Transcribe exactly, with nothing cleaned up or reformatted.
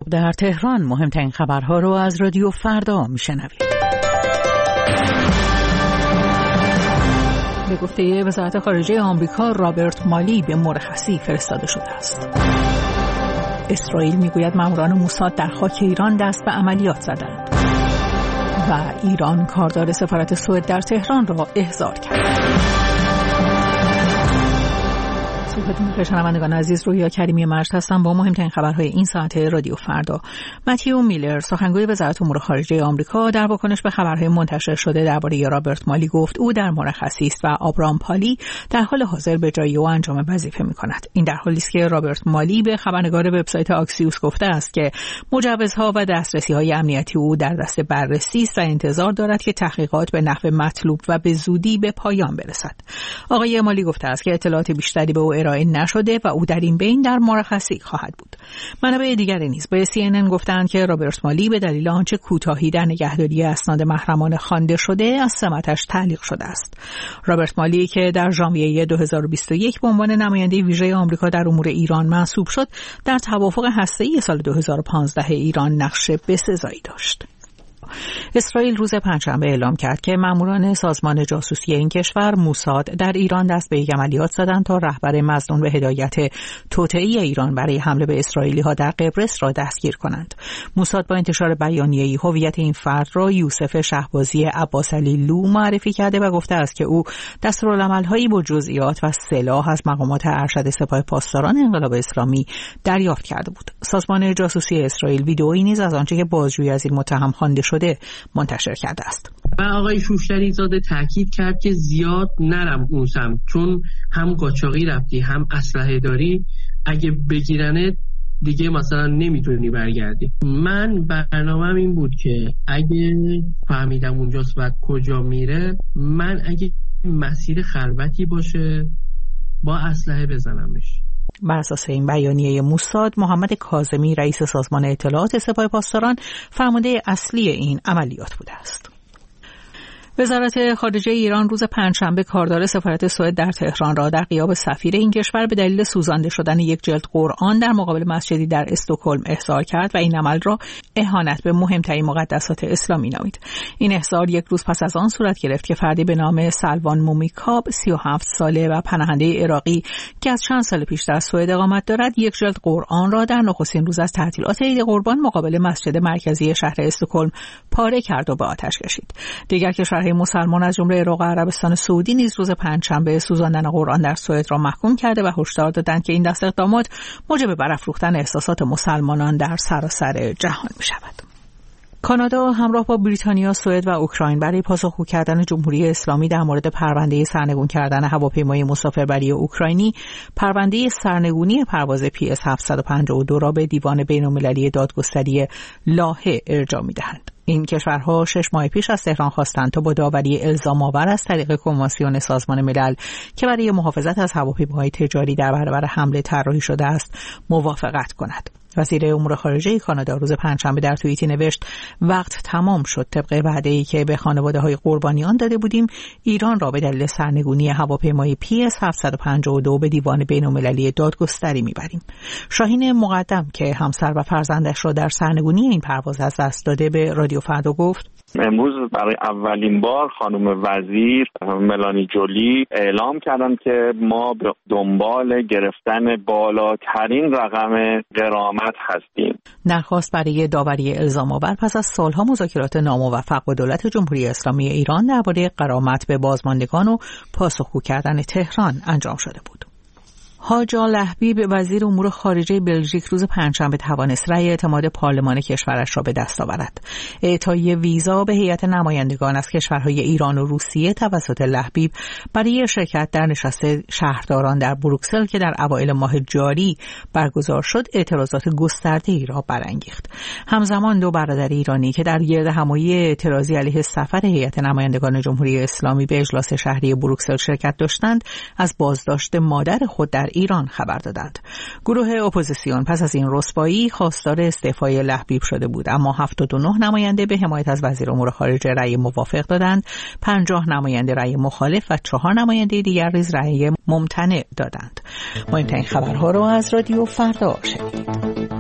در تهران مهمترین خبرها رو از رادیو فردا میشنوید. به گفته وزارت خارجه آمریکا، رابرت مالی به مرخصی فرستاده شده است. اسرائیل میگوید ماموران موساد در خاک ایران دست به عملیات زدند و ایران کاردار سفارت سوئد در تهران را احضار کرد. صبحتون بخیر شنوندگان عزیز، رویا کریمی مرج هستم با مهمترین خبرهای این ساعت رادیو فردا. متیو میلر، سخنگوی وزارت امور خارجه آمریکا، در واکنش به خبرهای منتشر شده درباره رابرت مالی گفت او در مرخصی است و آبرام پالی در حال حاضر به جای او انجام وظیفه می‌کند. این در حالی است که رابرت مالی به خبرنگار وبسایت آکسیوس گفته است که مجوزها و دسترسی‌های امنیتی او در دست بررسی است و انتظار دارد که تحقیقات به نحو مطلوب و به زودی به پایان برسد. آقای مالی گفته است که اطلاعات بیشتری به او ارائه نشده و او در این بین در مرخصی خواهد بود. منابع دیگری نیز به سی ان ان گفتند که رابرت مالی به دلیل آنچه کوتاهی در نگهداری اسناد محرمانه خوانده شده از سمتش تعلیق شده است. رابرت مالی که در ژانویه دو هزار و بیست و یک به عنوان نماینده ویژه آمریکا در امور ایران منصوب شد، در توافق هسته‌ای سال دو هزار و پانزده ایران نقش بسزایی داشت. اسرائیل روز پنجشنبه اعلام کرد که ماموران سازمان جاسوسی این کشور موساد در ایران دست به یک عملیات زدند تا رهبر مظنون به هدایت توطئه‌ای ایران برای حمله به اسرائیلی‌ها در قبرس را دستگیر کنند. موساد با انتشار بیانیه‌ای هویت این فرد را یوسف شهبازی عباسعلی لو معرفی کرده و گفته است که او دستورالعمل‌هایی با جزئیات و سلاح از مقامات ارشد سپاه پاسداران انقلاب اسلامی دریافت کرده بود. سازمان جاسوسی اسرائیل ویدئویی نیز از آنچه که بازجویی از این متهم خوانده شده منتشر کرده است. و آقای شوشتری زاده تاکید کرد که زیاد نرم اون سمت، چون هم قاچاقی رفتی هم اسلحه داری، اگه بگیرنه دیگه مثلا نمیتونی برگردی. من برنامه‌م این بود که اگه فهمیدم اونجاست و کجا میره، من اگه مسیر خلوتی باشه با اسلحه بزنمش. بر اساس این بیانیه موساد، محمد کاظمی رئیس سازمان اطلاعات سپاه پاسداران فرمانده اصلی این عملیات بوده است. وزارت خارجه ایران روز پنجشنبه کاردار سفارت سوئد در تهران را در غیاب سفیر این کشور به دلیل سوزانده شدن یک جلد قرآن در مقابل مسجدی در استکهلم احضار کرد و این عمل را اهانت به مهمترین مقدسات اسلامی نامید. این احضار یک روز پس از آن صورت گرفت که فردی به نام سلوان مومیکاب، سی و هفت ساله و پناهنده عراقی که از چند سال پیش در سوئد اقامت دارد، یک جلد قرآن را در نخستین روز از تعطیلات عید قربان مقابل مسجد مرکزی شهر استکهلم پاره کرد و به آتش کشید. دیگر کشورهای مسلمان از جمله عراق و عربستان سعودی نیز روز پنجشنبه سوزاندن قرآن در سوئد را محکوم کرده و هشدار دادند که این دست اقدامات موجب برافروختن احساسات مسلمانان در سراسر جهان می شود. کانادا همراه با بریتانیا، سوئد و اوکراین برای پاسخگو کردن جمهوری اسلامی در مورد پرونده سرنگون کردن هواپیمای مسافربری اوکراینی، پرونده سرنگونی پرواز پی اس هفتصد و پنجاه و دو را به دیوان بین‌المللی دادگستری لاهه ارجاع می‌دهند. این کشورها شش ماه پیش از تهران خواستند تا با داوری الزام آور از طریق کنوانسیون سازمان ملل که برای محافظت از هواپیماهای تجاری در برابر حمله طراحی شده است موافقت کند. وزیر امور خارجه کانادا روز پنجشنبه در توییتی نوشت: وقت تمام شد. طبق وعده‌ای که به خانواده‌های قربانیان داده بودیم، ایران را به دلیل سرنگونی هواپیمای پی اس هفتصد و پنجاه و دو به دیوان بین‌المللی دادگستری می‌بریم. شاهین مقدم که همسر و فرزندش را در سرنگونی این پرواز از دست داده به رادیو فردا گفت: امروز برای اولین بار خانم وزیر ملانی جولی اعلام کردند که ما به دنبال گرفتن بالاترین رقم غرامت هستیم. درخواست برای داوری الزام آور پس از سالها مذاکرات ناموفق با دولت جمهوری اسلامی ایران درباره غرامت به بازماندگان و پاسخگو کردن تهران انجام شده بود. حاج لحبیب وزیر امور خارجه بلژیک روز پنجشنبه توانست رأی اعتماد پارلمان کشورش را به دست آورد. اعطای ویزا به هیئت نمایندگان از کشورهای ایران و روسیه توسط لحبیب برای شرکت در نشست شهرداران در بروکسل که در اوایل ماه جاری برگزار شد اعتراضات گسترده‌ای را برانگیخت. همزمان دو برادر ایرانی که در گردهمایی اعتراضی علیه سفر هیئت نمایندگان جمهوری اسلامی به اجلاس شهری بروکسل شرکت داشتند از بازداشت مادر خود در ایران خبر دادند. گروه اپوزیسیون پس از این رسوایی خواستار استعفای لحبیب شده بود، اما هفتاد و نه نماینده به حمایت از وزیر امور خارجه رأی موافق دادند، پنجاه نماینده رأی مخالف و چهار نماینده دیگر نیز رأی ممتنع دادند. مهمترین خبرها را از رادیو فردا شنیدید.